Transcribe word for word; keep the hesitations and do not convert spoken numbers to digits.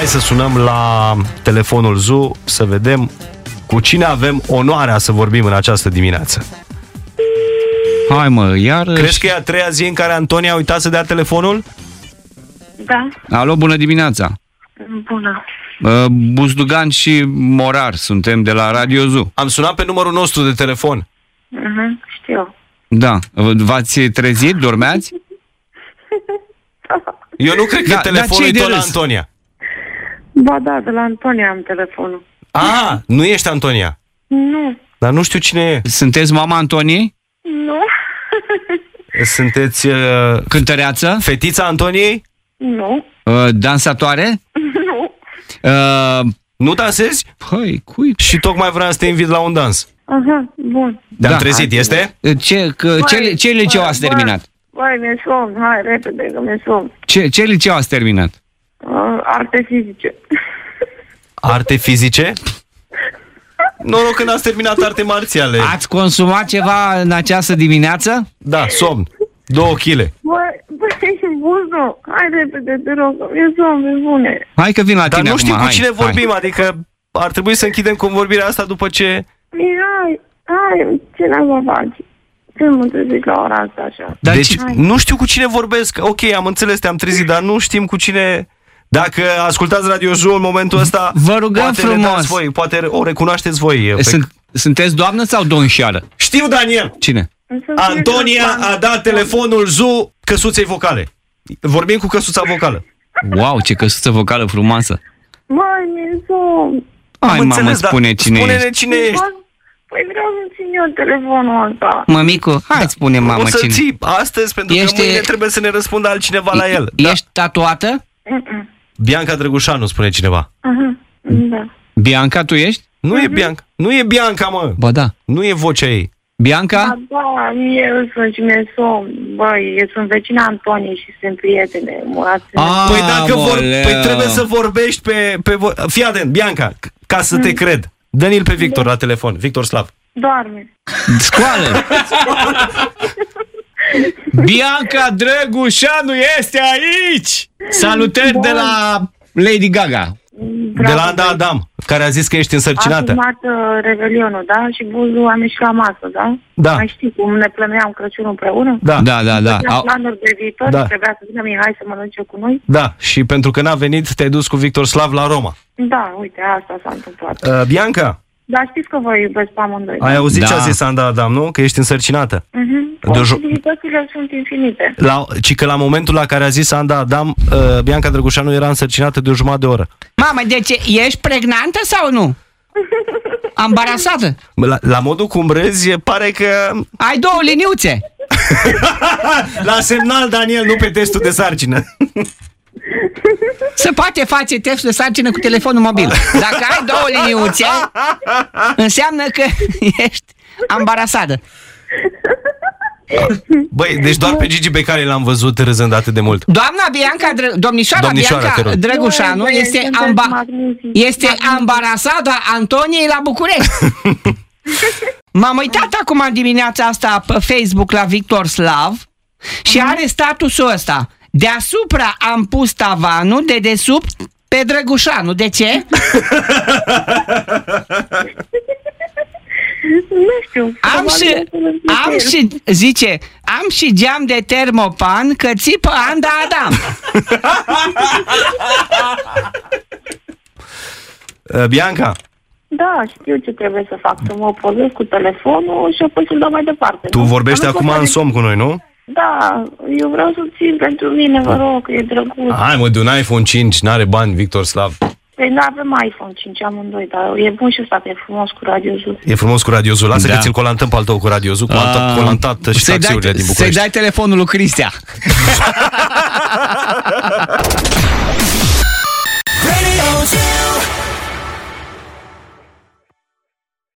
Hai să sunăm la telefonul Zoo să vedem cu cine avem onoarea să vorbim în această dimineață. Hai mă, iar. Crezi că e a treia zi în care Antonia a uitat să dea telefonul? Da. Alo, bună dimineața. Bună. Uh, Buzdugan și Morar, suntem de la Radio Zoo. Am sunat pe numărul nostru de telefon. Uh-huh, știu. Da. V-ați trezit? Dormeați? Eu nu cred că da, telefonul da, e tot la Antonia. Ba da, de la Antonia am telefonul. Ah, nu ești Antonia? Nu. Dar nu știu cine e. Sunteți mama Antoniei? Nu. Sunteți... Uh, cântăreață? Fetița Antoniei? Nu. Uh, dansatoare? Nu. Uh, nu dansezi? Păi, cui? Și tocmai vreau să te invit la un dans. Aha, bun. Te-am da. trezit, este? Ce, că, ce, ce liceu ați terminat? Băi, mi-e somn, hai, repede, că mi-e somn. Ce, ce liceu ați terminat? Uh, arte fizice. Arte fizice? Noroc că n-ați terminat arte marțiale. Ați consumat ceva în această dimineață? Da, somn. Două chile. Băi, băi, Buzu, hai repede, te rog, că mi-e somn, mi-e bune. Hai că vin la Dar tine nu acum, știu cu hai, cine hai. vorbim, adică ar trebui să închidem convorbirea asta după ce... Hai, hai, ce n-am să faci? Ce mă treziți la ora asta așa? Dar deci, ce... nu știu cu cine vorbesc. Ok, am înțeles, te-am trezit, dar nu știm cu cine... Dacă ascultați Radio Zoo în momentul ăsta... Vă rugăm poate frumos. Voi, poate o recunoașteți voi. Sunt, sunteți doamnă sau domnișoară? Știu, Daniel! Cine? Antonia a dat telefonul Zoo căsuței vocale. Vorbim cu căsuța vocală. Wow, ce căsuță vocală frumoasă. Măi, mi-e somn. Hai, Am mamă, înțeles, spune dar cine spune-ne ești. cine ești. Păi vreau să țin eu telefonul ăsta. Mămicu, hai da. Spune mamă o să cine. ții astăzi, pentru Ești... că mâine trebuie să ne răspundă altcineva la el. Ești da. Tatuată? Mm-mm. Bianca Drăgușanu, spune cineva. Uh-huh. Da. Bianca, tu ești? Nu uh-huh. e Bianca. Nu e Bianca, mă. Ba da. Nu e vocea ei. Bianca? Da, da, eu sunt și mi-e somn. Băi, eu sunt vecina Antoniei și sunt prietene. Ah, păi dacă vor, boleu. păi trebuie să vorbești pe... pe vo- Fii atent, Bianca, ca să te cred. Dă-l pe Victor la telefon. Victor Slav. Doarme. Scoală! Bianca Drăgușanu este aici! Salutări Bun. de la Lady Gaga. De la Anda Adam, care a zis că ești însărcinată. A filmat uh, Revelionul, da? Și Buzu am ieșit la masă, da? Da. Mai știi cum ne plăneam Crăciunul împreună? Da. Da, da, da. Făceam Au... planuri de viitor, Da. trebuia să vină Mihai să mănânce cu noi. Da, și pentru că n-a venit, te-ai dus cu Victor Slav la Roma. Da, uite, asta s-a întâmplat. Uh, Bianca, Dar știți că vă iubesc pe amândoi. ai da? auzit Da. ce a zis Anda Adam, nu? Că ești însărcinată. Uh-huh. De jo- Posibilitățile sunt infinite. La, ci că la momentul la care a zis Anda Adam, uh, Bianca Drăgușanu era însărcinată de o jumătate de oră. Mamă, deci ești pregnantă sau nu? Ambarasată? La, la modul cum râzi, pare că... Ai două liniuțe. La semnal, Daniel, nu pe testul de sarcină. Se poate face testul de sarcină cu telefonul mobil. Dacă ai două liniuțe, înseamnă că ești ambarasată. Băi, deci doar pe Gigi Becali l-am văzut râzând atât de mult. Doamna Bianca, Dră- domnișoara, Domnișoara, te Bianca rog. Drăgușanu Băi, este, sunteți amba- magnifici, este magnifici. ambarasada Antoniei la București. M-am uitat acum în dimineața asta pe Facebook la Victor Slav și are statusul ăsta. Deasupra am pus tavanul, de desubt pe Drăgușanu. De ce? Nu știu. Am și, am și, zice, am și geam de termopan că țipă Anda Adam. Uh, Bianca, Da, știu ce trebuie să fac, să mă pozez cu telefonul și apoi să-l dau mai departe. tu nu? vorbești Dar nu acum pot în să- somn cu noi, nu? Da, eu vreau să țin pentru mine, vă rog, că e drăguț. Hai mă, de un iPhone cinci, n-are bani Victor Slav. Păi nu avem iPhone cinci amândoi, dar e bun și ăsta, că e frumos cu Radio Zoo. E frumos cu Radio Zoo. Lasă Da. că ți-l colantăm pe al tău cu Radio Zoo, colantat, Ah, colantat și să-i dai- taxiurile din Să-i București. dai telefonul lui Cristia.